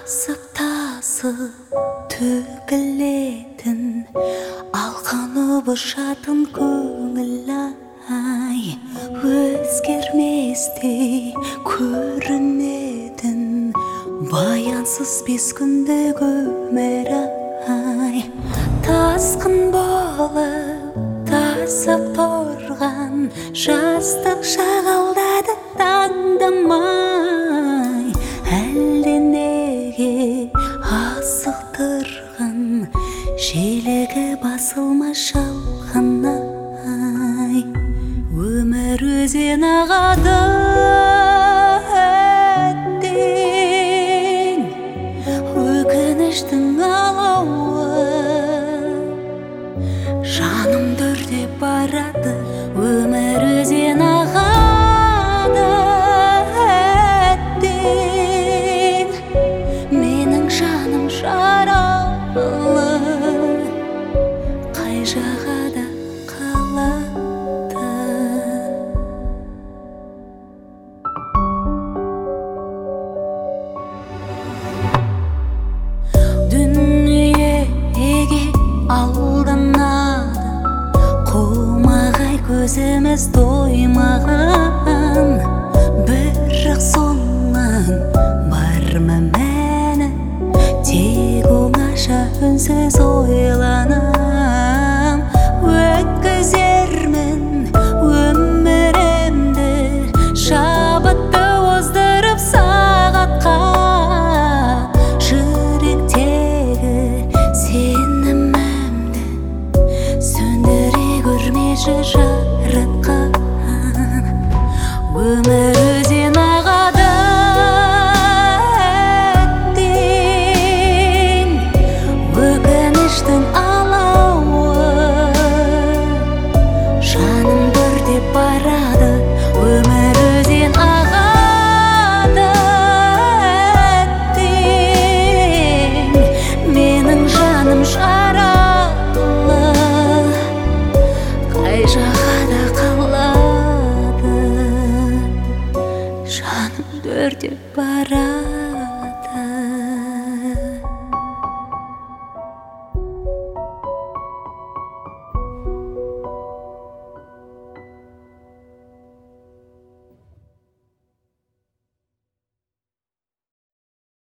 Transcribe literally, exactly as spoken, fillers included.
асықтасы төгілетін алқаны бұршатын көңіл-ай өзгерместей көрінетін баянсыз бес күндік өмір-ай тасқын болып тасып тұрған жастық шағылдады таңдамай әлде неге асықтырған желігі басылмай шалғаны-ай өмір өзен ағады әттең өкініштің алауы жанымды өртеп барады өмір өзен ағады әттең менің жаным жаралы қай жағада қалады дүниеге алданады қумағай көзіміз тоймаған бірақ соның бар ма мәні тек оңаша үнсіз ойланам өткізермін өмірімді шабытты оздырып сағатқа жүректегі сенімімді сөндіре көрмеші жаратқан өмір өзен ағады әттең өкініштің алауы жанымды өртеп барады өмір өзен ағады әттең менің жаным жаралы қай жағада қалады жанымды өртеп барады